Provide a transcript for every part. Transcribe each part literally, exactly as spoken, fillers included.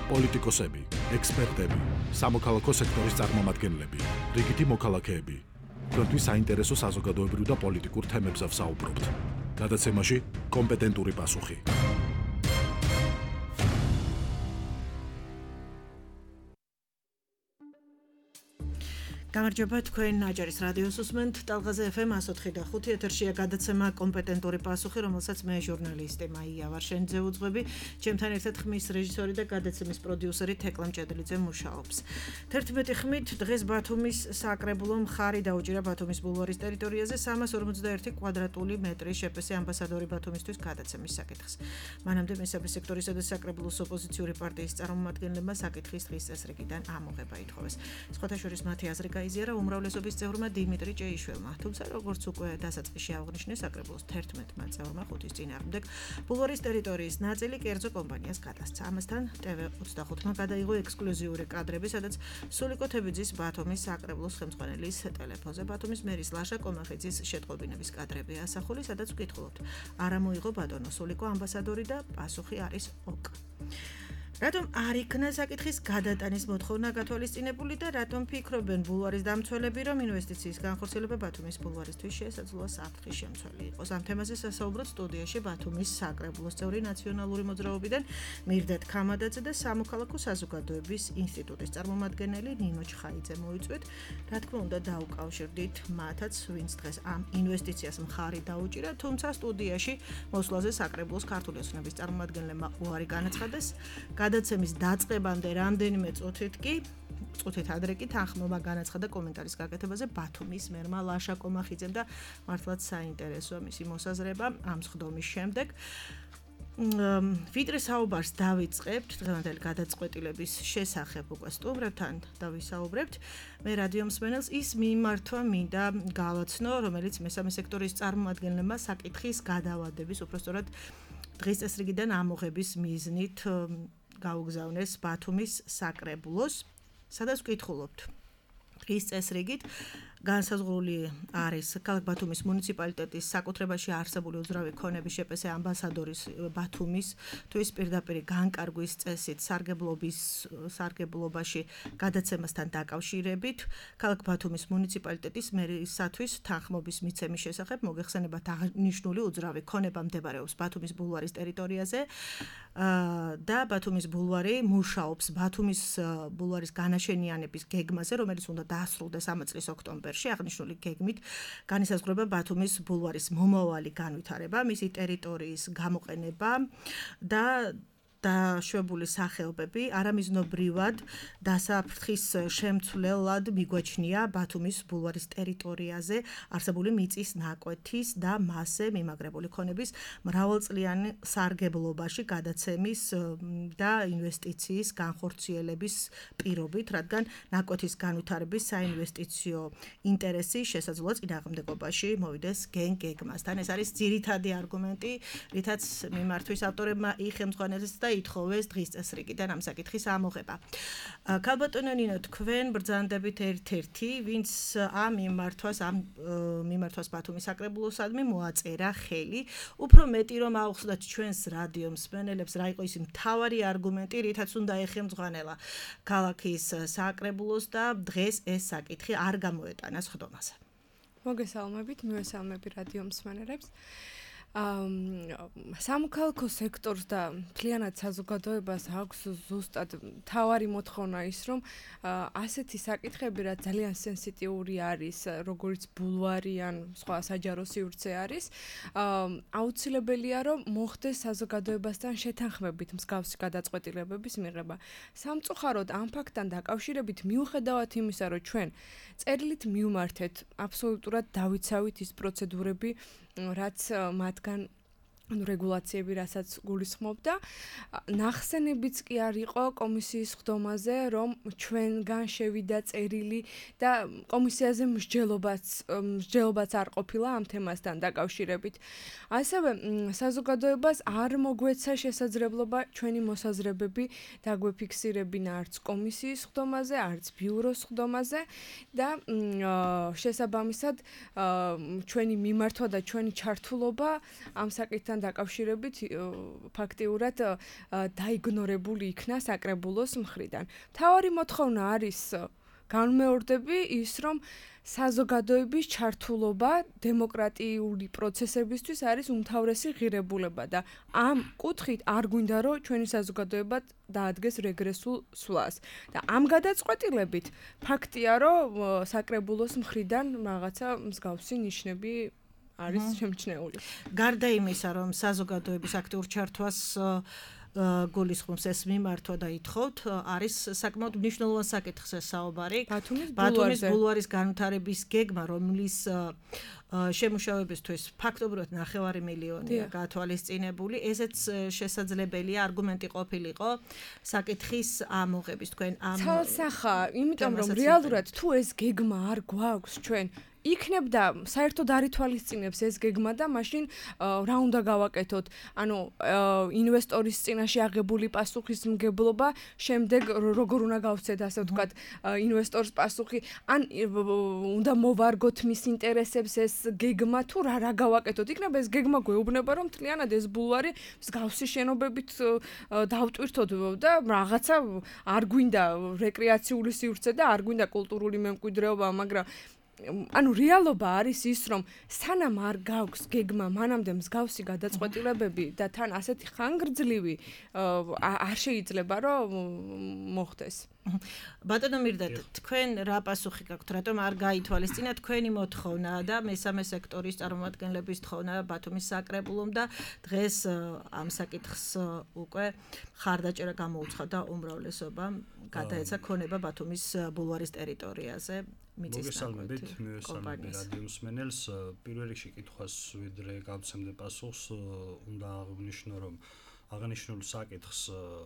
პოლიტიკოსები, ექსპერტები, სამოქალაქო სექტორის წარმომადგენლები, რიგითი მოქალაქეები. Თქვენთვის საინტერესო საზოგადოებრივ და პოლიტიკურ თემებზე ვსაუბრობთ. გადაცემაში კომპეტენტური პასუხი. გამარჯობა, თქვენ აჯარის რადიოს უსმენთ, ტალღაზე ეფ ემ one oh five და five ეთერშია გადაცემა კომპეტენტური პასუხი, რომელსაც მე ჟურნალისტი მაია ვარშენიძე უძღვები, ჩემთან ერთად ხმის რეჟისორი და გადაცემის პროდიუსერი თეკლა მჭედლიძე მუშაობს. თერთმეტი ხმით დღეს ბათუმის საკრებულო მხარი დაუჭირა ბათუმის ბულვარის ტერიტორიაზე სამას ორმოცდაერთი კვადრატული მეტრი შეპესე ამბასადორი ბათუმისთვის გადაცემის საკითხს. მანამდე მესამე სექტორისა და საკრებულოს ოპოზიციური პარტიის წარმომადგენლებმა საკითხის დღის წესრიგიდან ამოღება ითხოვეს. სხვათა შორის მათი აზრი გაიზიარა უმრავლესობის წევრმა დიმიტრი ჭეიშვილმა, თუმცა როგორც უკვე დასაწყისში აღნიშნეს, საკრებულოს თერთმეტმა წევრმა ხუთის წინააღმდეგ ბულვარის ტერიტორიის ნაწილი კერძო კომპანიას გადასცა. ამასთან ტე ვე ოცდახუთმა გადაიღო ექსკლუზიური კადრები, სადაც სულიკო თებიძის ბათუმის საკრებულოს ხელმძღვანელის ტელეფონზე ბათუმის მერის ლაშა კომახიძის შეტყობინების კადრებია ასახული, სადაც ვკითხულობთ, არა მოიღო ბატონო სულიკო ამბასადორი და პასუხი არის ოკ. რატომ არ იქნა საკითხის გადატანის მოთხოვნა გათვალისწინებული და რატომ ფიქრობენ ბულვარის დამცველები, რომ ინვესტიციის განხორციელება ბათუმის ბულვარისთვის შესაძლოა საფრთხის შემცველი იყოს? ამ თემაზე სასაუბროთ სტუდიაში ბათუმის საკრებულოს წევრი ნაციონალური მოძრაობიდან მირდატ ქამადაძე და სამოქალაქო საზოგადოების ინსტიტუტის წარმომადგენელი ნინო ჩხაიძე მოიწვიეთ. რა თქმა უნდა, დაუკავშირდით მათაც, ვინც დღეს ამ ინვესტიციას მხარი დაუჭირა, თუმცა სტუდიაში მოსვლაზე საკრებულოს ქართული ოცნების წარმომადგენლებმა უარი განაცხადეს. გადაცემის დაწყებამდე რამდენიმე წუთით კი წუთით ადრე კი თანხმობა განაცხადა კომენტარის გაკეთებაზე ბათუმის მერმა ლაშა კომახიძემ და მართლაც საინტერესოა მისი მოსაზრება ამ სხდომის შემდეგ. ვიდრე საუბარს დავიწყებთ დღევანდელი გადაწყვეტილების შესახებ უკვე სტუმრებთან და ვისაუბრებთ, მე რადიო მსმენელს ის მიმართვა მინდა გავაცნო, რომელიც მესამე სექტორის წარმომადგენლებმა საკითხის გადავადების, უпростоრად დღის წესრიგიდან ამოღების მიზნით გაუგზავნეს ბათუმის საკრებულოს, სადაც ვკითხულობთ. დღის წესრიგით განსაზღვრული არის ქალაქ ბათუმის მუნიციპალიტეტის საკუთრებაში არსებული უძრავი ქონების შეპესე ამბასადორის ბათუმის თუ ის პირდაპირ განკარგვის წესით სარგებლობის სარგებლობაში გადაცემასთან დაკავშირებით ქალაქ ბათუმის მუნიციპალიტეტის მერისათვის თანხმობის მიცემის შესახებ მოგეხსენებათ აღნიშნული უძრავი ქონება მდებარეობს ბათუმის ბულვარის ტერიტორიაზე და ბათუმის ბულვარი მუშაობს ბათუმის ბულვარის განაშენიანების გეგმაზე, რომელიც უნდა დაასრულდეს ამ წლის ოქტომბერში. აღნიშნული გეგმით განისაზღვრება ბათუმის ბულვარის მომავალი განვითარება, მისი ტერიტორიის გამოყენება და დაშვებული სახეობები არამიზნობრივად დასაფრთხის შემცვლელად მიგვაჩნია ბათუმის ბულვარის ტერიტორიაზე არსებული მიწის ნაკვეთის და მასზე მიმაგრებული ქონების მრავალწლიანი სარგებლობაში გადაცემის და ინვესტიციის განხორციელების პირობით, რადგან ნაკვეთის განვითარების საინვესტიციო ინტერესი შესაძლოა წინააღმდეგობაში მოვიდეს გეგმასთან. ეს არის ძირითადი არგუმენტი, რითაც მიმართვის ავტორებმა იხელმძღვანელეს და ითხოვეს დღის წესრიგიდან ამ საკითხის ამოღება. ქალბატონო ნინო, თქვენ ბრძანდებით ერთ-ერთი, ვინც ამ მიმართვას ამ მიმართვას ბათუმის საკრებულოსადმი მოაწერა ხელი, უფრო მეტი რომ აუხსნათ ჩვენს რადიო მსმენელებს, რა იყო ის მთავარი არგუმენტი, რითაც უნდა ეხელმძღვანელა ქალაქის საკრებულოს და დღეს ეს საკითხი არ გამოეტანა სხდომაზე. მოგესალმებით, მივესალმები რადიო მსმენელებს. სამოქალაქო სექტორს და მთლიანად საზოგადოებას აქვს ზუსტად თავარი მოთხოვნა ის, რომ ასეთი საკითხები, რაც ძალიან სენსიტიური არის, როგორც ბულვარი ან სხვა საჯარო სივრცე არის, აუცილებელია, რომ მოხდეს საზოგადოებასთან შეთანხმებით მსგავსი გადაწყვეტილებების მიღება. სამწუხაროდ ამ ფაქტთან დაკავშირებით მიუხედავად იმისა, რომ ჩვენ წერილით მივმართეთ აბსოლუტურად დავიცავით ის პროცედურები, რაც მათგან რეგულაციები, რასაც გულისხმობდა. ნახსენებიც კი არ იყო კომისიის ხდომაზე, რომ ჩვენგან შევიდა წერილი და კომისიაზე მსჯელობაც მსჯელობაც არ ყოფილა ამ თემასთან დაკავშირებით. ასევე საზოგადოებას არ მოგვეცა შესაძლებლობა ჩვენი მოსაზრებები დაგვეფიქსირებინა არც კომისიის ხდომაზე, არც ბიუროს ხდომაზე და შესაბამისად ჩვენი მიმართვა და ჩვენი ჩართულობა ამ საკითხთან პროცესთან დაკავშირებით ფაქტიურად დაიგნორებული იქნა საკრებულოს მხრიდან. მთავარი მოთხოვნა არის განმეორდები ის, რომ საზოგადოების ჩართულობა დემოკრატიული პროცესებისთვის არის უმთავრესი ღირებულება და ამ კუთხით არ გვინდა რომ ჩვენი საზოგადოება დაადგეს რეგრესულ სვლას. და ამ გადაწყვეტილებით ფაქტია რომ საკრებულოს მხრიდან რაღაცა მსგავსი ნიშნები არის შემჩნეული. გარდა იმისა, რომ საზოგადოების აქტიურ ჩართვას გულისხმობს ეს მიმართვა და ითხოვთ, არის საკმაოდ მნიშვნელოვან საკითხზე საუბარი. ბათუმის ბულვარის განვითარების გეგმა, რომლის შემუშავებისთვის ფაქტობრივად ნახევარი მილიონია გათვალისწინებული, ესეც შესაძლებელია არგუმენტი ყოფილიყო საკითხის ამოღების თქვენ ამ ცალსახა, იმიტომ რომ რეალურად თუ ეს გეგმა არ გვაქვს ჩვენ იქნებდა საერთოდ არ ითვალისწინებს ეს გეგმა და მაშინ რა უნდა გავაკეთოთ? ანუ ინვესტორის წინაშე აღებული პასუხისმგებლობა, შემდეგ როგორ უნდა გავცეთ, ასე ვთქვათ, ინვესტორის პასუხი, ან უნდა მოვარგოთ მის ინტერესებს ეს გეგმა თუ რა რა გავაკეთოთ? იქნება ეს გეგმა გვეუბნება, რომ მთლიანად ეს ბულვარი მსგავსი შენობებით დავტვირთოთ და რაღაცა არ გვინდა რეკრეაციული სივრცე და არ გვინდა კულტურული მემკვიდრეობა, მაგრამ ანუ რეალობა არის ის, რომ სანამ არ გაქვს გეგმა, მანამდე მსგავსი გადაწყვეტილებები და თან ასეთი ხანგრძლივი არ შეიძლება რომ მოხდეს. ბატონო მირდატ, თქვენ რა პასუხი გაქვთ, რატომ არ გაითვალისწინა თქვენი მოთხოვნა და მესამე სექტორის წარმომადგენლების თხოვნა ბათუმის საკრებულომ და დღეს ამ საკითხს უკვე ხარდაჭერა გამოუცხადა უმრავლესობამ, გადაეცა ქონება ბათუმის ბულვარის ტერიტორიაზე. მოგესალმებით, მივესალმები რადიო მსმენელს. პირველ რიგში კითხვას ვიდრე გავცემდე პასუხს, უნდა აღნიშნო, რომ აღნიშნულ საკითხს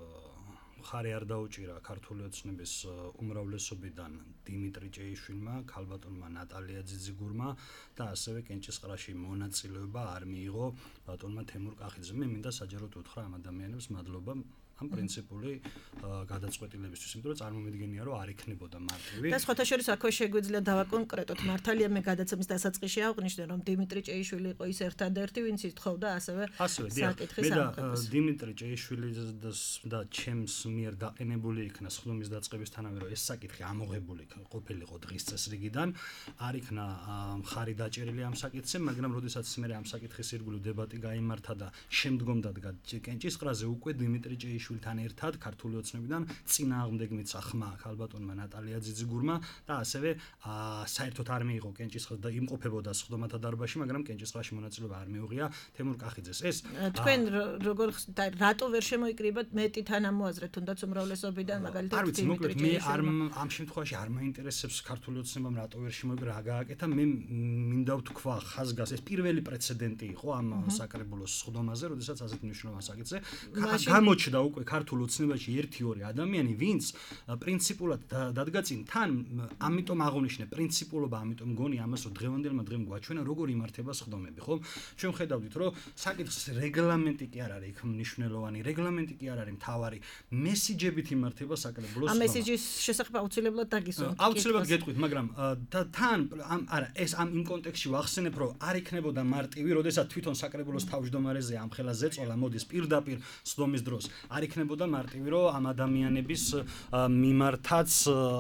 ხარი არ დაუჭირა ქართული ოცნების უმრავლესობიდან დიმიტრი ჭეიშვილმა, ქალბატონმა ნატალია ძიძიგურმა და ასევე კენჭისყრაში მონაწილეობა არ მიიღო ბატონმა თემურ კახიძემ. მე მინდა საჯაროდ უთხრა ამ ადამიანებს მადლობა ამ პრინციპული გადაწყვეტილებისთვის, იმიტომ რომ წარმომიდგენია, რომ არ იქნებოდა მარტივი. და სხვათა შორის აქვე შეგვიძლია დავაკონკრეტოთ, მართალია მე გადაცემის დასაწყისში აღვნიშნე, რომ დიმიტრი ჭეიშვილი იყო ის ერთადერთი, ვინც ითხოვდა ასევე საკითხის ამოღებას. მე და დიმიტრი ჭეიშვილი და ჩემს მიერ დაყენებული იქნა სხდომის დაწყებისთანავე, რომ ეს საკითხი ამოღებული ყოფილიყო დღის წესრიგიდან, არ იქნა მხარი დაჭერილი ამ საკითხზე, მაგრამ როდესაც მე ამ საკითხის ირგვლივ დებატი გაიმართა და შემდგომ დადგა კენჭისყრაზე უკვე დიმიტრი ჭეიშვილი თან ერთად ქართული ოცნებიდან წინააღმდეგ მიცა ხმა ქალბატონმა ნატალია ძიძიგურმა და ასევე საერთოდ არ მიიღო კენჭისყრა და იმყოფებოდა სხდომათა დარბაზში, მაგრამ კენჭისყრაში მონაწილეობა არ მიუღია თემურ კახიძეს. ეს თქვენ როგორ რატო ვერ შემოიკრიბათ მეტი თანამოაზრე თუნდაც უმრავლესობიდან მაგალითად არ ვიცი, მოკლედ მე არ ამ შემთხვევაში არ მაინტერესებს ქართული ოცნებამ რატო ვერ შემოიკრიბა, რა გააკეთა, მე მინდა ვთქვა ხაზგას, ეს პირველი პრეცედენტი იყო ამ საკრებულოს სხდომაზე, როდესაც ასეთ მნიშვნელოვან საკითხზე გამოჩნდა უკვე ქართულ ოცნებაში ერთი-ორი ადამიანი, ვინც პრინციპულად დადგა წინ თან, ამიტომ აღნიშნე პრინციპულობა, ამიტომ მგონი ამას რომ დღევანდელმა დღემ გვაჩვენა როგორ იმართება სხდომები, ხო? ჩვენ ხედავდით, რომ საკითხს რეგლამენტი კი არ არის იქ მნიშვნელოვანი, რეგლამენტი კი არ არის მთავარი, მესიჯებით იმართება საკრებულოს სხდომა. ამ მესიჯის შესახებ აუცილებლად დაგისვამთ. აუცილებლად გეტყვით, მაგრამ თან არა, ეს ამ იმ კონტექსტში ვახსენებ, რომ არ იქნებოდა მარტივი, როდესაც თვითონ საკრებულოს თავმჯდომარეზე ამხელა ზეწოლა მოდის პირდაპირ სხდომის დროს. არ იქნებოდა მარტივი, რომ ამ ადამიანების მიმართაც,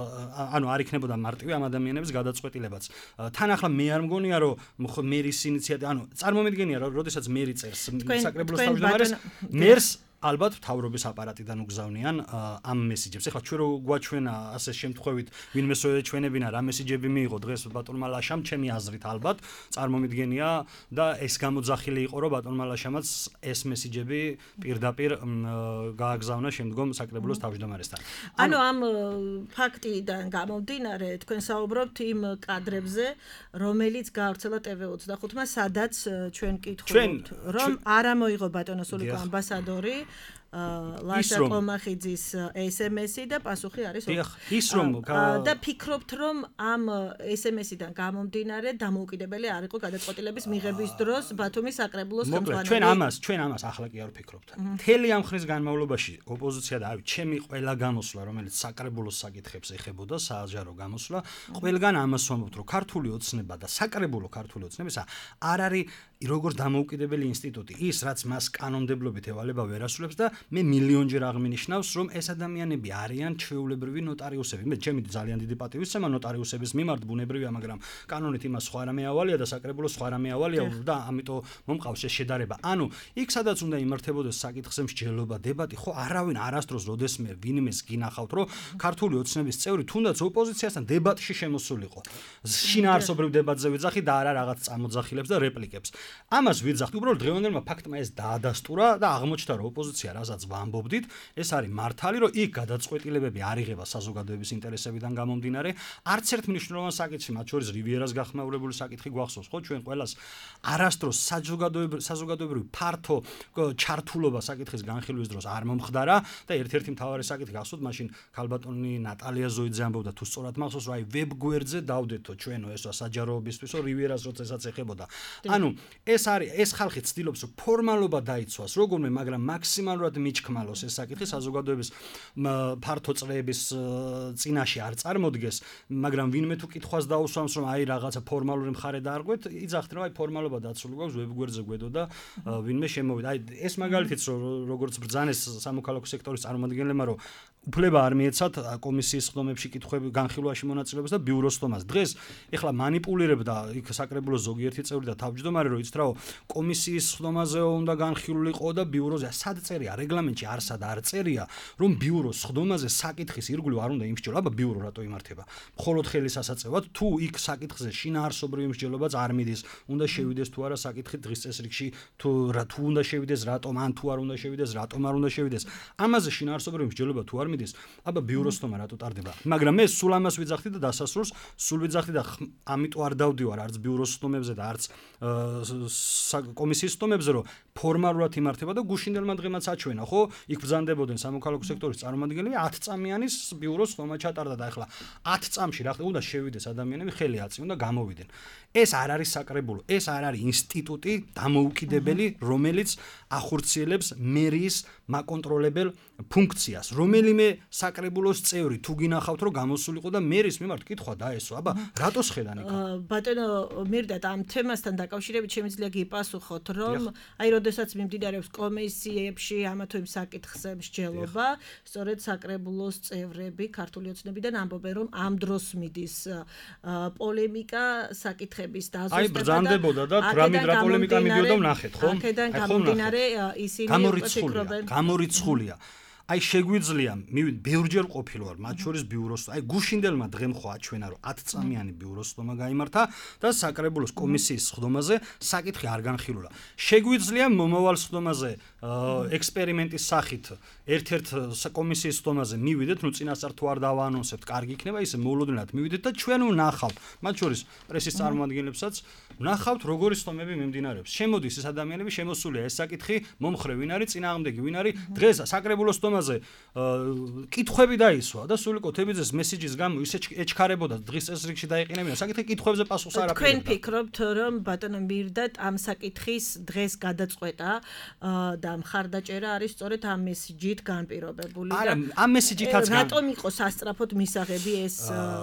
ანუ არ იქნებოდა მარტივი ამ ადამიანების გადაწყვეტილებაც. თან ახლა მე არ მგონია, რომ მერის ინიციატივა, ანუ წარმომიდგენია, რომ როდესაც მერი წერს საკრებულოს თავმჯდომარეს, მერს ალბათ მთავრობის აპარატიდან უგზავნიან ამ მესიჯებს. ეხლა ჩვენ რო გვაჩვენა ასე შემთხვევით, ვინმე შეეჩვენებინა რა მესიჯები მიიღო დღეს ბატონმა ლაშამ, ჩემი აზრით ალბათ წარმომიდგენია და ეს გამოძახილი იყო, რომ ბატონმა ლაშამაც ეს მესიჯები პირდაპირ გააგზავნა შემდგომ საკრებულოს თავმჯდომარესთან. ანუ ამ ფაქტიდან გამომდინარე, თქვენ საუბრობთ იმ კადრებზე, რომელიც გაავრცელა ტე ვე ოცდახუთმა, სადაც ჩვენ კითხულობთ, რომ არ ამოიღო ბატონო სულიკო ამბასადორი ლაშა კომახიძის ეს ემ ესი და პასუხი არის ის რომ და ფიქრობთ რომ ამ ეს ემ ესი-დან გამომდინარე დამოუკიდებელი არ იყო გადაწყვეტილების მიღების დროს ბათუმის საკრებულოს ხელმძღვანელი. ჩვენ ამას, ჩვენ ამას ახლა კი არ ვფიქრობთ. მთელი ამ ხნის განმავლობაში ოპოზიცია და ავი ჩემი ყველა გამოსვლა, რომელიც საკრებულოს საკითხებს ეხებოდა, საჯარო გამოსვლა, ყველგან ამას ვამბობთ, რომ ქართული ოცნება და საკრებულო ქართული ოცნებისა არ არის როგორც დამოუკიდებელი ინსტიტუტი, ის რაც მას კანონმდებლობით ევალება ვერ ასრულებს და მე მილიონჯერ აღმინიშნავს, რომ ეს ადამიანები არიან ჩვეულებრივი ნოტარიუსები. მე ჩემი ძალიან დიდი პატივისცემა ნოტარიუსების მიმართ ბუნებრივია, მაგრამ კანონით იმას სხვა რამე ავალია და საკრებულოს სხვა რამე ავალია და ამიტომ მომყავს ეს შედარება. ანუ იქ სადაც უნდა იმართებოდეს საკითხზე მსჯელობა, დებატი, ხო არავინ არასდროს როდესმე ვინმეს გინახავთ, რომ ქართული ოცნების წევრი თუნდაც ოპოზიციასთან დებატში შემოსულიყო. შინაარსობრივ დებატზე ვიძახი და არა რაღაც წამოძახილებს და რეპლიკებს. ამას ვიძახთ, უბრალოდ დღევანდელმა ფაქტმა ეს დაადასტურა და აღმოჩნდა, რომ ოპოზიცია რასაც ვამბობდით, ეს არის მართალი, რომ იქ გადაწყვეტილებები არ იღება საზოგადოების ინტერესებიდან გამომდინარე. არც ერთ მნიშვნელოვან საკითხში, მათ შორის რივიერას გახმაურებული საკითხი გვახსოვს, ხო, ჩვენ ყველას არასდროს საზოგადოებრივი საზოგადოებრივი ფართო ჩართულობა საკითხის განხილვის დროს არ მომხდარა და ერთ-ერთი მთავარი საკითხი გახსოვთ, მაშინ ქალბატონი ნატალია ზოიძე ამბობდა, თუ სწორად მახსოვს, რომ აი ვებგვერდზე დავდეთო ჩვენო ესა საჯაროობისთვისო რივიერას როდესაც ეხებოდა. ანუ ეს არის ეს ხალხი ცდილობს, რომ ფორმალობა დაიცვას როგორმე, მაგრამ მაქსიმალურად მიჩქმალოს ეს საკითხი საზოგადოების ფართო წრეების წინაშე არ წარმოდგეს, მაგრამ ვინმე თუ კითხვას დაუსვამს, რომ აი რაღაცა ფორმალური მხარე დაარღვეთ, იძახთ, რომ აი ფორმალობა დაცული გვაქვს, ვებგვერდზე გვედო და ვინმე შემოვიდა. აი ეს მაგალითიც როგორც ბრძანეს სამოქალაქო სექტორის წარმომადგენლებმა, რომ უფლება არ მიეცათ კომისიის ხდომებში კითხვები განხილვაში მონაწილეობას და ბიუროს ხდომას. დღეს ეხლა манипуლირებდა იქ საკრებულოს ზოგიერთი წევრი და თავმჯდომარე, რომ იცით რაო კომისიის ხდომაზე უნდა განხილულიყო და ბიუროზე სად წერია რეგლამენტში არსად არ წერია, რომ ბიუროს ხდომაზე საკითხის ირგვლივ არ უნდა იმსჯელო. აბა ბიურო რატო იმართება? მხოლოდ ხელის ასაწევად თუ იქ საკითხზე შინაარსობრივი მსჯელობაც არ მიდის, უნდა შევიდეს თუ არა საკითხი დღის წესრიგში, თუ რა თუ უნდა შევიდეს, რატომ ან თუ არ უნდა შევიდეს, რატომ არ უნდა შევიდეს. ამაზე შინაარსობრივი მსჯელობა თუ არ მიდის, აბა ბიუროს ხდომა რატო ტარდება? მაგრამ მე სულ ამას ვიძახდი და დასასრულს სულ ვიძახდი და ამიტომ არ დავდივარ არც ბიუროს ხდომებზე და არც კომისიის ხდომებზე, რომ ფორმალურად იმართება და გუშინდელმა დღემაც აჩვენა, ხო? იქ ბრძანდებოდნენ სამოქალაქო სექტორის წარმომადგენლები ათი წამიანის ბიუროს ხდომა ჩატარდა და ახლა ათი წამში რა ხდება, უნდა შევიდეს ადამიანები, ხელი აწიონ და გამოვიდნენ. ეს არ არის საკრებულო, ეს არ არის ინსტიტუტი დამოუკიდებელი, რომელიც ახორციელებს მერიის მაკონტროლებელ ფუნქციას. რომელიმე საკრებულოს წევრი თუ გინახავთ, რომ გამოსულიყო და მერის მიმართ კითხვა დაესვა, აბა რატო შედან იქ? ბატონო მირდატ, ამ თემასთან დაკავშირებით შემიძლია გიპასუხოთ, რომ აი როდესაც მიმდინარეობს კომისიებში ამა თუ იმ საკითხზე მსჯელობა, სწორედ საკრებულოს წევრები ქართული ოცნებიდან ამბობენ, რომ ამ დროს მიდის პოლემიკა საკითხების დაზუსტება. აი ბრძანდებოდა და რამე რა პოლემიკა მიდიოდა ვნახეთ, ხო? აქედან გამომდინარე ისინი გამორიცხულია, გამორიცხულია. აი შეგვიძლია მივიდ ბევრჯერ ყოფილი ვარ მათ შორის ბიუროს, აი გუშინდელმა დღემ ხო აჩვენა, რომ ათი წამიანი ბიუროს ხდომა გაიმართა და საკრებულოს კომისიის ხდომაზე საკითხი არ განხილულა. შეგვიძლია მომავალ ხდომაზე ექსპერიმენტის სახით ერთ-ერთ კომისიის ხდომაზე მივიდეთ, ნუ წინასწარ თუ არ დავაანონსებთ, კარგი იქნება, ისე მოულოდნელად მივიდეთ და ჩვენ ვნახავთ, მათ შორის პრესის წარმომადგენლებსაც ვნახავთ, როგორი ხდომები მიმდინარეობს. შემოდის ეს ადამიანები, შემოსულია ეს საკითხი, მომხრე ვინ არის, წინააღმდეგი ვინ არის, დღეს საკრებულოს ხდომაზე კითხვები დაისვა და სულიკო თებიძეს მესიჯის გამო ისე ეჩქარებოდა დღის წესრიგში დაეყინებინა საკითხი, კითხვებზე პასუხს არ აპირებდა. თქვენ ფიქრობთ, რომ ბატონო მირდატ ამ საკითხის დღეს გადაწყვეტა და მხარდაჭერა არის სწორედ ამ მესიჯით განპირობებული და არა, ამ მესიჯითაც რატომ იყო სასწრაფოდ მისაღები ეს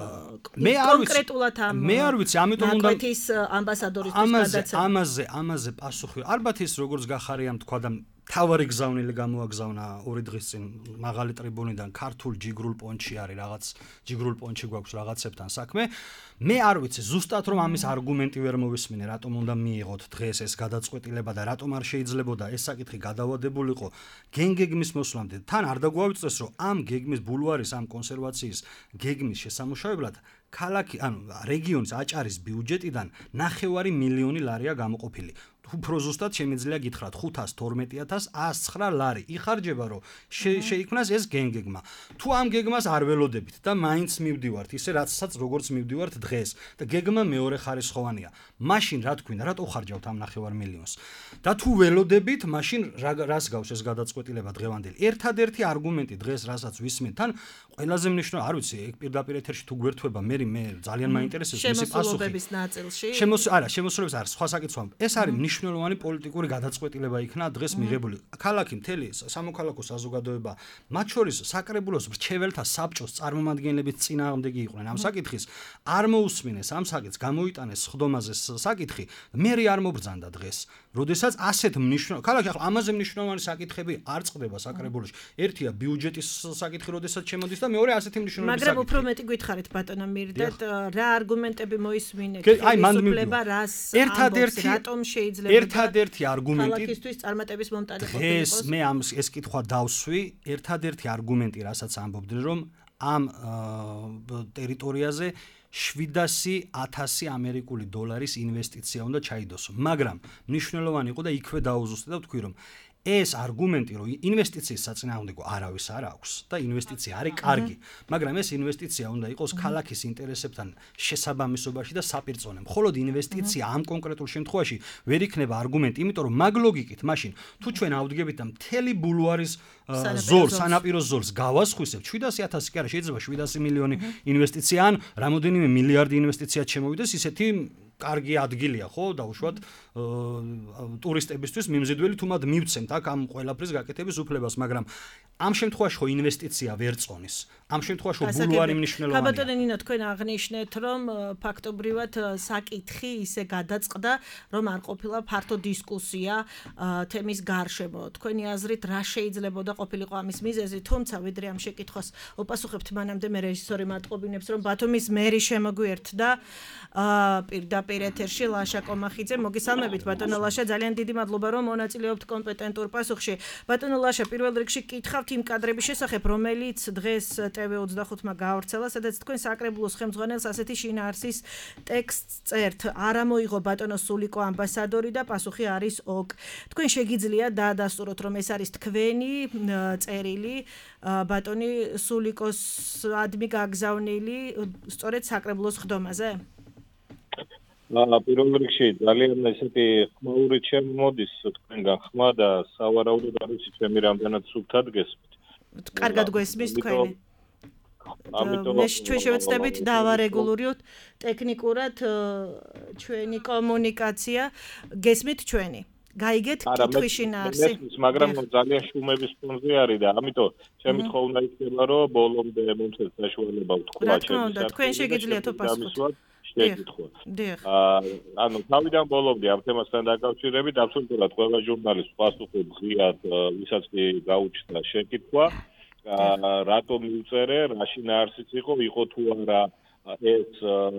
კონკრეტულად ამ მე არ ვიცი, ამიტომ უნდა ნაკვეთის ამბასადორისთვის გადაცემა. ამაზე, ამაზე პასუხი. ალბათ ის როგორც გახარია თქვა და თავარი გზავნილი გამოაგზავნა ორი დღის წინ მაღალი ტრიბუნიდან ქართულ ჯიგრულ პონჩი არის რაღაც ჯიგრულ პონჩი გვაქვს რაღაცებთან საქმე. მე არ ვიცი ზუსტად რომ ამის არგუმენტი ვერ მოვისმინე, რატომ უნდა მიიღოთ დღეს ეს გადაწყვეტილება და რატომ არ შეიძლებოდა ეს საკითხი გადავადებულიყო გენგეგმის მოსვლამდე. თან არ დაგვავიწყდეს რომ ამ გეგმის ბულვარის, ამ კონსერვაციის გეგმის შესამუშავებლად ქალაქი, ანუ რეგიონის აჭარის ბიუჯეტიდან ნახევარი მილიონი ლარია გამოყოფილი. უფრო ზუსტად შემიძლია გითხრათ ხუთას თორმეტი ათას ათს ცხრა ლარი იხარჯება რომ შეიქმნას ეს გენგეგმა. თუ ამ გეგმას არ ველოდებით და მაინც მივდივართ ისე რაცაც როგორც მივდივართ დღეს და გეგმა მეორე ხარისხოვანია. მაშინ რა თქვი, რატო ხარჯავთ ამ ნახევარ მილიონს? და თუ ველოდებით, მაშინ რას გავს ეს გადაწყვეტილება დღევანდელი? ერთადერთი არგუმენტი დღეს რასაც ვისმენთ, თან ყველაზე მნიშვნელოვანი, არ ვიცი, ეგ პირდაპირ ეთერში თუ გვერდება, მე მე ძალიან მაინტერესებს მისი პასუხი. შემოსულობების ნაწილში? შემოს არა, შემოსულების არ, სხვა საკითხია. ეს არის მნიშვნელოვანი პოლიტიკური გადაწყვეტილება იქნა დღეს მიღებული. ქალაქი მთელი სამოქალაქო საზოგადოება, მათ შორის საკრებულოს მრჩეველთა საბჭოს წარმომადგენლების წინააღმდეგი იყვნენ ამ საკითხის. არ მოусმინეს ამ საკითხს, გამოიტანეს სხდომაზე საკითხი, მე არ მობრძანდა დღეს. როდესაც ასეთ მნიშვნელოვანი, ქალაქი ახლა ამაზე მნიშვნელოვანი საკითხები არ წყდება საკრებულოში. ერთია ბიუჯეტის საკითხი, როდესაც შემოდის და მეორე ასეთი მნიშვნელოვანი საკითხი. მაგრამ უფრო მეტი გითხარით ბატონო მირდად, რა არგუმენტები მოისმინეთ? ხელისუფლება რას ამბობს, რატომ შეიძლება ერთადერთი არგუმენტი ქალაქისთვის წარმატების მომტანი ყოფილიყოს? დღეს მე ამ ეს კითხვა დავსვი, ერთადერთი არგუმენტი, რასაც ამბობდნენ, რომ ამ ტერიტორიაზე შვიდასი ათასი ამერიკული დოლარის ინვესტიცია უნდა ჩაიდოსო. მაგრამ მნიშვნელოვანი იყო და იქვე დაუზუსტე და ვთქვი, რომ ეს არგუმენტი, რომ ინვესტიციის საწინააღმდეგო არავის არ აქვს და ინვესტიცია არის კარგი, მაგრამ ეს ინვესტიცია უნდა იყოს ქალაქის ინტერესებთან შესაბამისობაში და საპირწონე. მხოლოდ ინვესტიცია ამ კონკრეტულ შემთხვევაში ვერ იქნება არგუმენტი, იმიტომ რომ მაგ ლოგიკით, მაშინ თუ ჩვენ ავდგებით და მთელი ბულვარის ზოლს, სანაპიროს ზოლს გავასხვისებთ, შვიდასი ათასი კი არა, შეიძლება შვიდასი მილიონი ინვესტიცია ან რამოდენიმე მილიარდი ინვესტიცია შემოვიდეს, ისეთი კარგი ადგილია, ხო, დაუშვათ ტურისტებისთვის მიმზიდველი თუ მათ მივცემთ აქ ამ ყველაფრის გაკეთების უფლებას, მაგრამ ამ შემთხვევაში ხო ინვესტიცია ვერ წონის. ამ შემთხვევაში ბულვარი მნიშვნელოვანია. ბატონო ნინო, თქვენ აღნიშნეთ, რომ ფაქტობრივად საკითხი ისე გადაწყდა, რომ არ ყოფილა ფართო დისკუსია თემის გარშემო. თქვენი აზრით რა შეიძლებოდა ყოფილიყო ამის მიზეზი, თუმცა ვიდრე ამ შეკითხვას ვაპასუხებთ, მანამდე მე რეჟისორი მატყობინებს, რომ ბათუმის მერი შემოგვიერთდა პირდაპირ ეთერში ლაშა კომახიძე. მოგესალმებით ბატონო ლაშა, ძალიან დიდი მადლობა რომ მონაწილეობთ კომპეტენტურ პასუხში. ბატონო ლაშა, პირველ რიგში კითხავთ იმ კადრების შესახებ, რომელიც დღეს ტე ვე ოცდახუთმა გაავრცელა, სადაც თქვენ საკრებულოს ხელმძღვანელს ასეთი შინაარსის ტექსტს წერთ. არ ამოიღო ბატონო სულიკო ამბასადორი და პასუხი არის ოკ. თქვენ შეგიძლია დაადასტუროთ, რომ ეს არის თქვენი წერილი ბატონი სულიკოს ადმი გაგზავნილი სწორედ საკრებულოს ხდომაზე? პირველ რიგში ძალიან ესეთი ხმაური შემოდის თქვენგან ხმა და სავარაუდოდ არის ჩემი რამდენად სუფთად გესმით. კარგად გვესმის თქვენი. მე ჩვენ შევეცდებით დავარეგულიროთ ტექნიკურად ჩვენი კომუნიკაცია, გესმით ჩვენი. გაიგეთ კითხვის შინაარსი? მაგრამ ძალიან შუმების ფონზე არის და ამიტომ ჩემი თქო უნდა იქნება რომ ბოლომდე მომცეთ საშუალება ვთქვა ჩემს. რა თქმა უნდა, თქვენ შეგიძლიათ პასუხოთ. დიახ. ანუ თავიდან ბოლომდე ამ თემასთან დაკავშირებით აბსოლუტურად ყველა ჟურნალისტს პასუხობს ღიად, ვისაც კი გაუჩნდა შეკითხვა, რატომ მივწერე, რა შინაარსიც იყო, იყო თუ არა ეს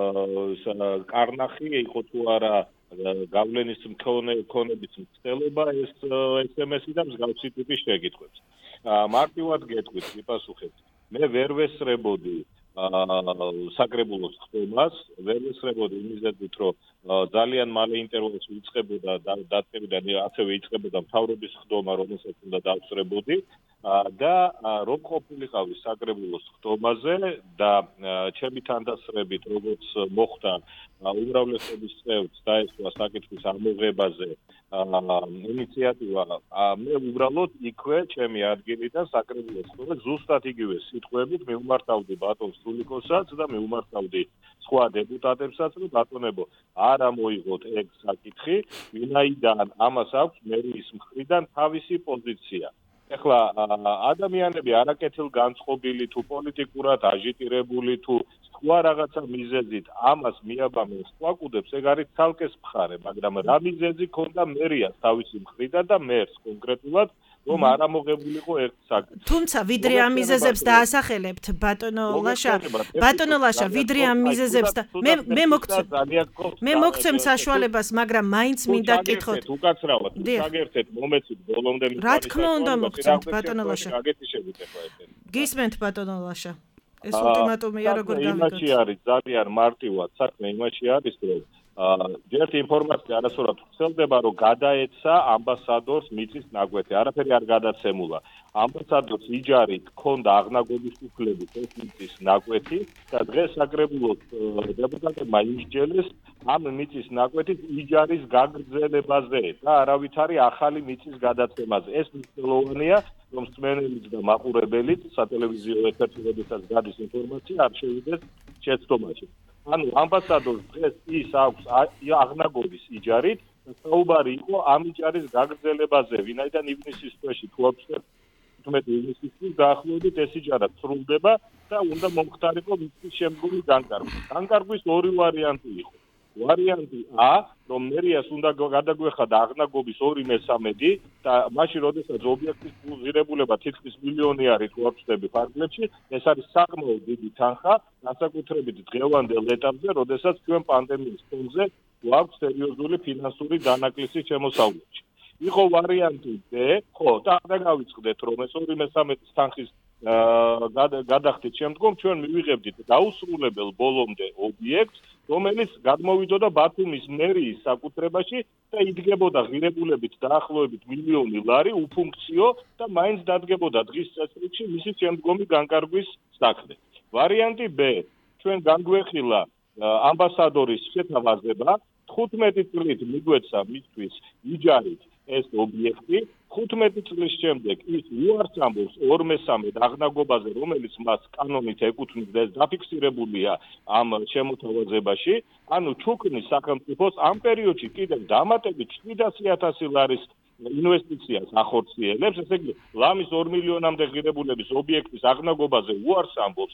კარნახი, იყო თუ არა გავლენის მქონების მცდელობა, ეს ეს ემ ესი და მსგავსი ტიპის შეკითხვებს. მარტივად გეტყვით, მიპასუხებთ. მე ვერ ვესწრებოდი საკრებულოს ხდომას, ვერ ვესწრებოდი იმისათვის, რომ ძალიან მალე ინტერვალს ვიწყებოდა და დაწევიდან ასევე იწყებოდა მთავრობის ხდომა, რომელსაც უნდა დავსწრებოდი და რომ ყოფილიყავი საკრებულოს ხდომაზე და ჩემი თანდასწრებით, როგორც მოხდა უმრავლესობის წევრს დაესვა საკითხის ამოღებაზე ინიციატივა, მე უბრალოდ იქვე ჩემი ადგილიდან საკრებულოს ხდომა ზუსტად იგივე სიტყვებით მივმართავდი ბატონ სულიკოსაც და მივმართავდი სხვა დეპუტატებსაც, რომ ბატონებო, არ ამოიღოთ ეგ საკითხი, ვინაიდან ამას აქვს მერიის მხრიდან თავისი პოზიცია. ეხლა ადამიანები არაკეთილ განწყობილი თუ პოლიტიკურად აჟიტირებული თუ სხვა რაღაცა მიზეზით ამას მიაბამენ სხვა კუდებს, ეგ არის ცალკე მხარე, მაგრამ რა მიზეზი ქონდა მერიას თავისი მხრიდან და მერს კონკრეტულად, რომ არ ამოღებულიყო ერთ საკითხი. თუმცა ვიდრე ამ მიზეზებს დაასახელებთ ბატონო ლაშა, ბატონო ლაშა, ვიდრე ამ მიზეზებს და მე მე მოგცემ მე მოგცემ საშუალებას, მაგრამ მაინც მინდა კითხოთ. უკაცრავად, გაგერთეთ მომეცით ბოლომდე მიწვადი. რა თქმა უნდა მოგცემთ ბატონო ლაშა. გისმენთ ბატონო ლაშა. ეს ულტიმატუმია როგორ გავიგოთ? იმაში არის ძალიან მარტივად საქმე იმაში არის, რომ ერთ ინფორმაცია არასდროს ვრცელდება, რომ გადაეცა ამბასადორს მიწის ნაკვეთი. არაფერი არ გადაცემულა. ამბასადორს იჯარით ჰქონდა აღნაგობის უფლებით ეს მიწის ნაკვეთი და დღეს საკრებულოს დეპუტატებმა ისჯელეს ამ მიწის ნაკვეთის იჯარის გაგრძელებაზე და არავითარი ახალი მიწის გადაცემაზე. ეს მნიშვნელოვანია, რომ მსმენელიც და მაყურებელიც სატელევიზიო ეთერში როდესაც გადის ინფორმაცია არ შევიდეს შეცდომაში. ანუ ამბასადორს დღეს ის აქვს აღნაგობის იჯარით და საუბარი იყო ამ იჯარის გაგრძელებაზე, ვინაიდან ივნისის თვეში თუ აქვს თერთმეტი ივნისის დაახლოებით ეს იჯარა სრულდება და უნდა მომხდარიყო მის შემდგომი განკარგვა. განკარგვის ორი ვარიანტი იყო. ვარიანტი A, რომ მერიას უნდა გადაგვეხადა აღნაგობის ორი მესამედი და მაშინ როდესაც ობიექტის ფუზირებულება თითქმის მილიონი არის თუ არ ვწდები ფარგლებში, ეს არის საკმაოდ დიდი თანხა, განსაკუთრებით დღევანდელ ეტაპზე, როდესაც ჩვენ პანდემიის ფონზე გვაქვს სერიოზული ფინანსური დანაკლისი შემოსავლებში. იყო ვარიანტი B, ხო, და დაგავიწყდეთ, რომ ეს ორი მესამედის თანხის გადახდით შემდგომ ჩვენ მივიღებდით დაუსრულებელ ბოლომდე ობიექტს, რომელიც გადმოვიდოდა ბათუმის მერიის საკუთრებაში და იდგებოდა ღირებულებით დაახლოებით მილიონი ლარი უფუნქციო და მაინც დადგებოდა დღის წესრიგში მისი შემდგომი განკარგვის საქმე. ვარიანტი B, ჩვენ განგვეხილა ამბასადორის შეთავაზება, თხუთმეტი წლით მიგვეცა მისთვის იჯარით ეს ობიექტი, თხუთმეტი წლის შემდეგ ის უარს ამბობს ორ მესამედ აღნაგობაზე, რომელიც მას კანონით ეკუთვნის და ეს დაფიქსირებულია ამ შემოთავაზებაში, ანუ ჩუქნის სახელმწიფოს ამ პერიოდში კიდევ დამატებით შვიდასი ათასი ლარის ინვესტიციას ახორციელებს, ესე იგი ლამის ორ მილიონამდე ღირებულების ობიექტის აღნაგობაზე უარს ამბობს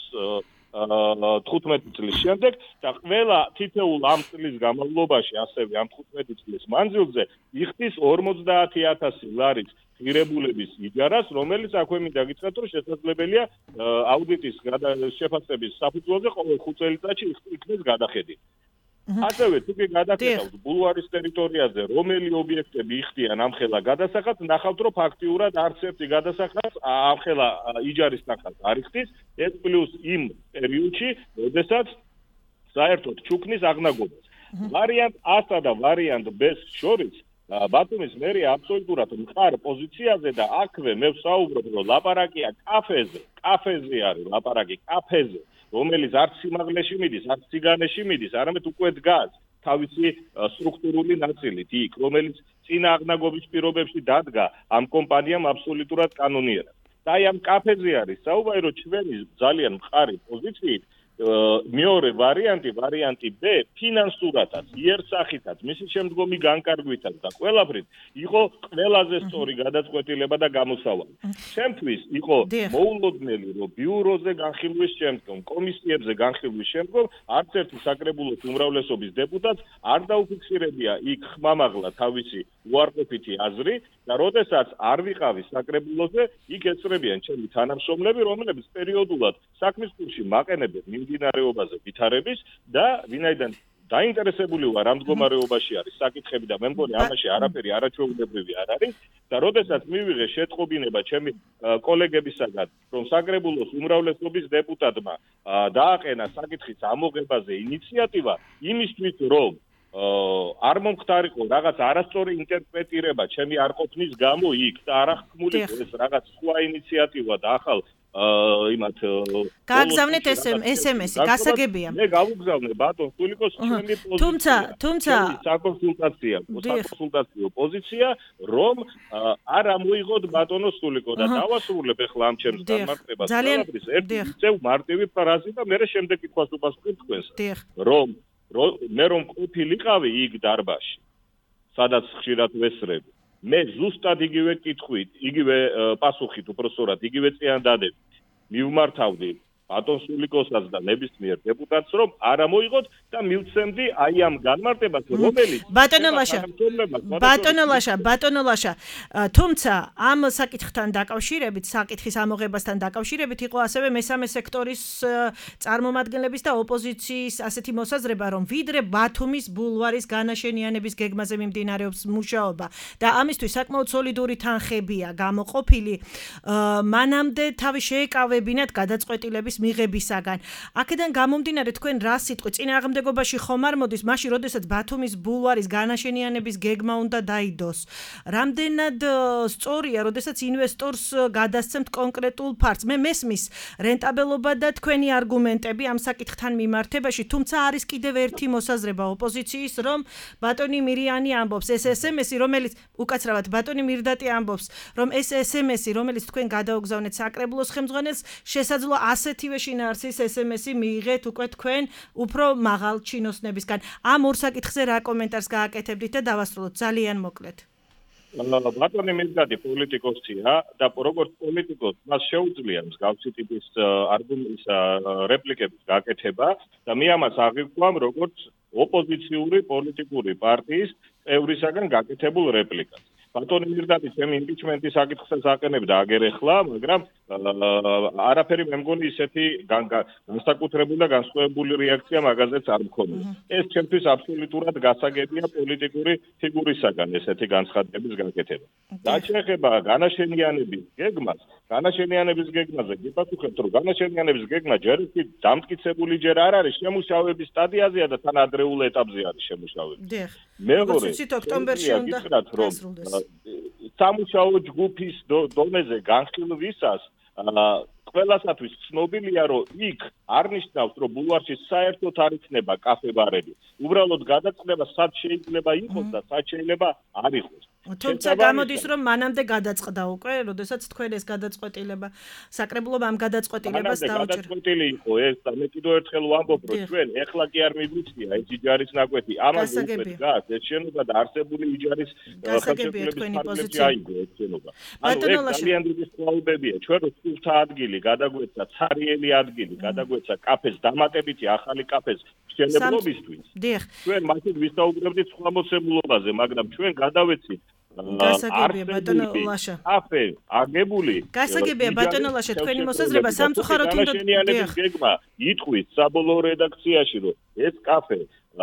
თხუთმეტი წლის შემდეგ და ყველა თითოეულ ამ წლის განმავლობაში, ასევე ამ თხუთმეტი წლის მანძილზე იხდის ორმოცდაათი ათასი ლარის ღირებულების იჯარას, რომელიც აქვე მინდა გითხრათ, რომ შესაძლებელია აუდიტის შეფასების საფუძველზე ყოველ ხუთ წელიწადში იქნეს გადახედი. ასევე თუ კი გადახედავთ ბულვარის ტერიტორიაზე რომელი ობიექტები იხდიან ამხელა გადასახადს, ნახავთ, რომ ფაქტიურად არც ერთი გადასახადს ამხელა იჯარის ნახავს არ იხდის, ეს პლუს იმ პერიოდში, როდესაც საერთოდ ჩუქნის აღნაგობას. ვარიანტ A-სა და ვარიანტ B-ს შორის ბათუმის მერია აბსოლუტურად მყარ პოზიციაზე და აქვე მე ვსაუბრობ, რომ ლაპარაკია კაფეზე, კაფეზე არის ლაპარაკი კაფეზე, რომელიც არც სიმაღლეში მიდის, არც ციგანეში მიდის, არამედ უკვე დგას თავისი სტრუქტურული ნაწილით იქ, რომელიც წინა აღნაგობის პირობებში დადგა ამ კომპანიამ აბსოლუტურად კანონიერად. და აი ამ კაფეზე არის საუბარი, რომ ჩვენი ძალიან მყარი პოზიციით მეორე ვარიანტი, ვარიანტი B, ფინანსურათაც, იერსახითაც, მისი შემდგომი განკარგვითაც და ყველაფრით იყო ყველაზე სწორი გადაწყვეტილება და გამოსავალი. ჩემთვის იყო მოულოდნელი, რომ ბიუროზე განხილვის შემდგომ, კომისიებზე განხილვის შემდგომ, არც ერთი საკრებულოს უმრავლესობის დეპუტატს არ დაუფიქსირებია იქ ხმამაღლა თავისი უარყოფითი აზრი და როდესაც არ ვიყავი საკრებულოზე, იქ ეწრებიან ჩემი თანამშრომლები, რომლებიც პერიოდულად საქმის კურსში მაყენებენ მიმდინარეობაზე ვითარების და ვინაიდან დაინტერესებული ვარ ამ მდგომარეობაში არის საკითხები და მე მგონი ამაში არაფერი არაჩვეულებრივი არ არის და როდესაც მივიღე შეტყობინება ჩემი კოლეგებისაგან, რომ საკრებულოს უმრავლესობის დეპუტატმა დააყენა საკითხის ამოღებაზე ინიციატივა იმისთვის, რომ არ მომხდარიყო რაღაც არასწორი ინტერპრეტირება ჩემი არ ყოფნის გამო იქ და არ ახმული ეს რაღაც სხვა ინიციატივა და ახალ იმათ გააგზავნეთ ესემესი, გასაგებია. მე გავუგზავნე ბატონ სულიკოს ჩემი პოზიცია. თუმცა, თუმცა საკონსულტაციო, საკონსულტაციო პოზიცია, რომ არ ამოიღოთ ბატონო სულიკო და დავასრულებ ახლა ამ ჩემს დამარტებას. ყველაფრის ერთი წევ მარტივი ფრაზი და მე შემდეგ კითხვას უპასუხებ თქვენს. რომ მე რომ ყოფილიყავი იქ დარბაზში, სადაც ხშირად ვესრები. მე ზუსტად იგივე კითხვით, იგივე პასუხით უпроსორად, იგივე წიანდადებით მივმართავდი ბატონ სულიკოსაც და ნებისმიერ დეპუტატს, რომ არ ამოიღოთ და მივცემდი აი ამ განმარტებას, რომელიც ბატონო ლაშა, ბატონო ლაშა, ბატონო ლაშა, თუმცა ამ საკითხთან დაკავშირებით, საკითხის ამოღებასთან დაკავშირებით იყო ასევე მესამე სექტორის წარმომადგენლების და ოპოზიციის ასეთი მოსაზრება, რომ ვიდრე ბათუმის ბულვარის განაშენიანების გეგმაზე მიმდინარეობს მუშაობა და ამისთვის საკმაოდ სოლიდური თანხებია გამოყოფილი, მანამდე თავი შეეკავებინათ გადაწყვეტილების მიღებისაგან. აქედან გამომდინარე თქვენ რა სიტყვით წინააღმდეგო შემდეგობაში ხომ არ მოდის მაშინ როდესაც ბათუმის ბულვარის განაშენიანების გეგმა უნდა დაიდოს. რამდენად სწორია, როდესაც ინვესტორს გადასცემთ კონკრეტულ ფართს. მე მესმის რენტაბელობა და თქვენი არგუმენტები ამ საკითხთან მიმართებაში, თუმცა არის კიდევ ერთი მოსაზრება ოპოზიციის, რომ ბატონი მირიანი ამბობს ეს ეს em ესი, რომელიც უკაცრავად ბატონი მირდატი ამბობს, რომ ეს ეს em ესი, რომელიც თქვენ გადაუგზავნეთ საკრებულოს ხელმძღვანელს, შესაძლოა ასეთივე შინაარსის ეს em ესი მიიღეთ უკვე თქვენ უფრო მაღალ ჩინოსნებისგან. ამ ორ საკითხზე რა კომენტარს გააკეთებდით და დავასრულოთ ძალიან მოკლედ. ბატონი მირდატი პოლიტიკოსია და როგორც პოლიტიკოს მას შეუძლია მსგავსი ტიპის არგუმენტის რეპლიკების გაკეთება და მე ამას აღიქვამ როგორც ოპოზიციური პოლიტიკური პარტიის წევრისაგან გაკეთებულ რეპლიკას. ბატონი მირდატი ჩემი იმპიჩმენტის საკითხს აყენებდა აგერ ახლა, მაგრამ არაფერი მე მგონი ისეთი განსაკუთრებული და განსხვავებული რეაქცია მაგაზეც არ მქონია. ეს ჩემთვის აბსოლუტურად გასაგებია პოლიტიკური ფიგურისაგან ესეთი განცხადების გაკეთება. რაც შეეხება განაშენიანების გეგმას, განაშენიანების გეგმაზე გიპასუხებთ, რომ განაშენიანების გეგმა ჯერ კი დამტკიცებული ჯერ არ არის, შემუშავების სტადიაზეა და თან ადრეულ ეტაპზე არის შემუშავება. დიახ. მეორე, ოქტომბერში უნდა დასრულდეს. სამუშაო ჯგუფის დონეზე განხილვისას ყველასათვის ცნობილია, რომ იქ არ ნიშნავს, რომ ბულვარში საერთოდ არ იქნება კაფე-ბარები. უბრალოდ გადაწყდება, სად შეიძლება იყოს და სად შეიძლება არ იყოს. თუმცა გამოდის, რომ მანამდე გადაწყდა უკვე, როდესაც თქვენ ეს გადაწყვეტილება საკრებულობა ამ გადაწყვეტილებას დაუჭერთ. გადაწყვეტილი იყო ეს და მე კიდევ ერთხელ ვამბობ, რომ ჩვენ ეხლა კი არ მიგვიწია ეს იჯარის ნაკვეთი. ამაზე უკვე დგას ეს შენობა და არსებული იჯარის ხელშეკრულების აიგო ეს შენობა. ანუ ეს ძალიან დიდი სხვაობებია. ჩვენ რო სულთა ადგილი გადაგვეცა, ცარიელი ადგილი გადაგვეცა კაფეს დამატებითი ახალი კაფეს მშენებლობისთვის. ჩვენ მაშინ ვისაუბრებდით სხვა მოცემულობაზე, მაგრამ ჩვენ გადავეცით გასაგებია ბატონო ლაშა. აფე აგებული. გასაგებია ბატონო ლაშა, თქვენი მოსაზრება სამწუხაროდ უნდა განაშენიანების გეგმა იტყვის საბოლოო რედაქციაში, რომ ეს კაფე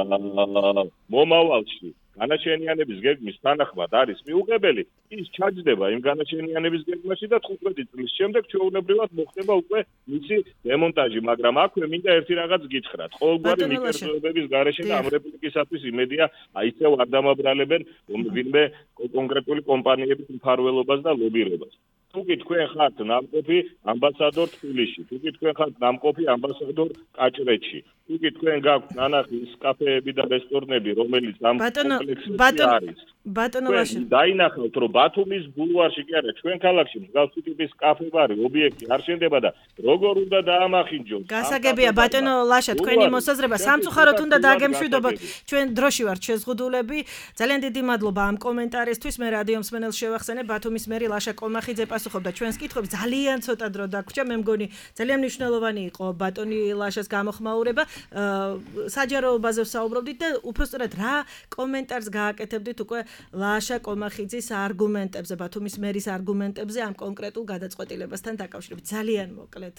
მომავალში განაშენიანების გეგმის თანახმად არის მიუღებელი, ის ჩაჯდება იმ განაშენიანების გეგმაში და თხუთმეტი წლის შემდეგ ჩვეულებრივად მოხდება უკვე მისი დემონტაჟი, მაგრამ აქვე მინდა ერთი რაღაც გითხრათ. ყოველგვარი მიკროებების გარეშე და ამ რეპლიკისათვის იმედია აიცევ არ დამაბრალებენ ვინმე კონკრეტული კომპანიების მფარველობას და ლობირებას. თუკი თქვენ ხართ ნამყოფი ამბასადორ თბილისში, თუკი თქვენ ხართ ნამყოფი ამბასადორ კაჭრეთში, თუკი თქვენ გაქვთ ნანახი ის კაფეები და რესტორნები, რომელიც ამ კომპლექსში არის. ბატონო ლაშა, დაინახავთ, რომ ბათუმის ბულვარში კი არა, ჩვენ ქალაქში მსგავსი ტიპის კაფე-ბარი, ობიექტი არ შენდება და როგორ უნდა დაამახინჯოს. გასაგებია ბატონო ლაშა, თქვენი მოსაზრება სამწუხაროდ უნდა დაგემშვიდობოთ. ჩვენ დროში ვართ შეზღუდულები. ძალიან დიდი მადლობა ამ კომენტარისთვის. მე რადიო მსმენელს შევახსენებ, ბათუმის მერი ლაშა კომახიძე პასუხობდა ჩვენს კითხვებს. ძალიან ცოტა დრო დაგვრჩა, მე მგონი ძალიან მნიშვნელოვანი იყო ბატონი ლაშას გამოხმაურება. საჯაროობაზე ვსაუბრობდით და უბრალოდ რა კომენტარს გააკეთებდით უკვე ლაშა კომახიძის არგუმენტებზე, ბათუმის მერის არგუმენტებზე ამ კონკრეტულ გადაწყვეტილებასთან დაკავშირებით. ძალიან მოკლედ.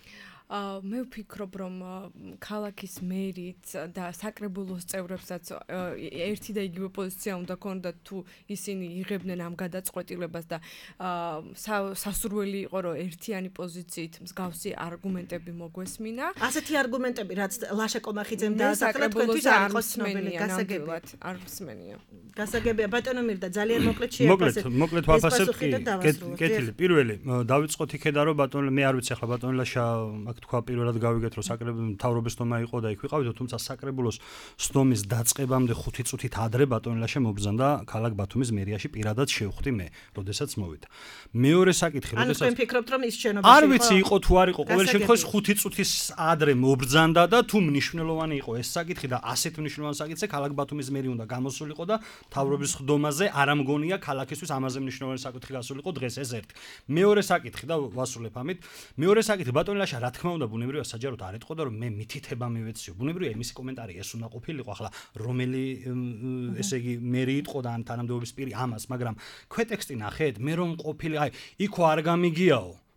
მე ვფიქრობ, რომ ქალაქის მერიც და საკრებულოს წევრებსაც ერთი და იგივე პოზიცია უნდა ქონდათ თუ ისინი იღებდნენ ამ გადაწყვეტილებას და სასურველი იყო, რომ ერთიანი პოზიციით მსგავსი არგუმენტები მოგვესმინა. ასეთი არგუმენტები, რაც ლაშა კომახიძემ დაასახელა, თქვენთვის არ იყო ცნობილი. გასაგებია. არ მსმენია. გასაგებია ბატონო მირდა, ძალიან მოკლედ შეაფასეთ. მოკლედ, მოკლედ ვაფასებ. კეთილი, პირველი დავიწყოთ იქედან, რომ ბატონო მე არ ვიცი ახლა ბატონო ლაშა თქვა პირველად გავიგეთ, რომ საკრებულოს მთავრობის დომა იყო და იქ ვიყავით, თუმცა საკრებულოს სდომის დაწყებამდე ხუთი წუთით ადრე ბატონი ლაშა მობრძანდა ქალაქ ბათუმის მერიაში, პირადად შევხვდი მე, როდესაც მოვიდა. მეორე საკითხი, როდესაც ანუ თქვენ ფიქრობთ, რომ ის შენობაში არ ვიცი იყო თუ არ იყო, ყოველ შემთხვევაში ხუთი წუთის ადრე მობრძანდა და თუ მნიშვნელოვანი იყო ეს საკითხი და ასეთ მნიშვნელოვანი საკითხზე ქალაქ ბათუმის მერი უნდა გამოსულიყო და მთავრობის ხდომაზე არ ამგონია ქალაქისთვის ამაზე მნიშვნელოვანი საკითხი გასულიყო დღეს ეს ერთი. მეორე საკითხი და ვასრულებ ამით. მეორე საკითხი ბატონი ლაშა რა თქმა უნდა ბუნებრივია საჯაროდ არ ეთყოდა რომ მე მითითება მივეციო. ბუნებრივია მისი კომენტარი ეს უნდა ყოფილიყო ახლა რომელი ესე იგი მერი იტყოდა ან თანამდებობის პირი ამას, მაგრამ ქვეტექსტი ნახეთ, მე რომ ყოფილი, აი იქო არ გამიგიაო.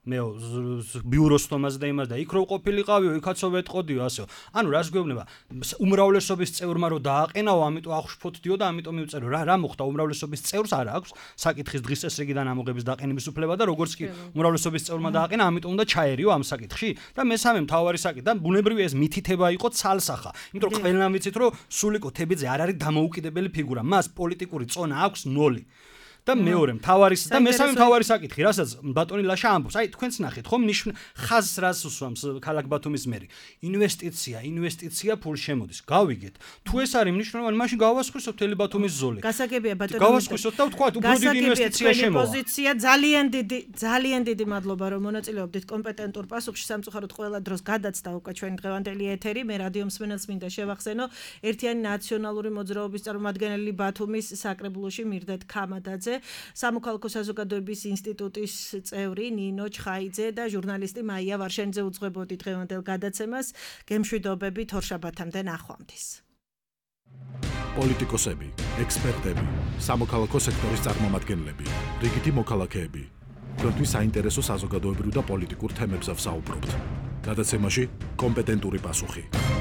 მე ბიუროს თომას და იმას და იქ რო ყოფილიყავიო, იქაცო ვეტყოდიო ასეო. ანუ რას გვეუბნება? უმრავლესობის წევრმა რო დააყენაო, ამიტომ აღშფოთდიო და ამიტომ მივწერო. რა რა მოხდა უმრავლესობის წევრს არ აქვს საკითხის დღის წესრიგიდან ამოღების დაყენების უფლება და როგორც კი უმრავლესობის წევრმა დააყენა, ამიტომ უნდა ჩაერიო ამ საკითხში. და მესამე მთავარი საკითხი და ბუნებრივია ეს მითითება იყო ცალსახა. იმიტომ რომ ყველამ ვიცით რომ სულიკო თებიძე არ არის დამოუკიდებელი ფიგურა. მას პოლიტიკური წონა აქვს ნოლი. და მეორე მთავარი და მესამე მთავარი საკითხი, რასაც ბატონი ლაშა ამბობს, აი თქვენც ნახეთ, ხომ ნიშნ ხაზს რას უსვამს ქალაქ ბათუმის მერი? ინვესტიცია, ინვესტიცია ფულ შემოდის. გავიგეთ. თუ ეს არის მნიშვნელოვანი, მაშინ გავასხვისოთ თელი ბათუმის ზოლი. გასაგებია ბატონო. გავასხვისოთ და ვთქვათ, უფრო დიდი ინვესტიცია შემოვა. პოზიცია ძალიან დიდი, ძალიან დიდი მადლობა რომ მონაწილეობდით კომპეტენტურ პასუხში. სამწუხაროდ ყველა დროს გადაცდა უკვე ჩვენი დღევანდელი ეთერი. მე რადიო მსმენელს მინდა შევახსენო, ერთიანი ნაციონალური მოძრაობის წარმომადგენელი ბათუმის საკრებულოში მირდეთ ქამადაძე, სამოქალაქო საზოგადოების ინსტიტუტის წევრი ნინო ჩხაიძე და ჟურნალისტი მაია ვარშენიძე უძღვებოდი დღევანდელ გადაცემას. გემშვიდობებით ორშაბათამდე ნახვამდის. პოლიტიკოსები, ექსპერტები, სამოქალაქო სექტორის წარმომადგენლები, რიგითი მოქალაქეები. თქვენთვის საინტერესო საზოგადოებრივ და პოლიტიკურ თემებზე ვსაუბრობთ. გადაცემაში კომპეტენტური პასუხი.